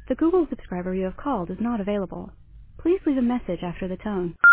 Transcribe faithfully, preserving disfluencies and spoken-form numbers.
The Google subscriber you have called is not available. Please leave a message after the tone.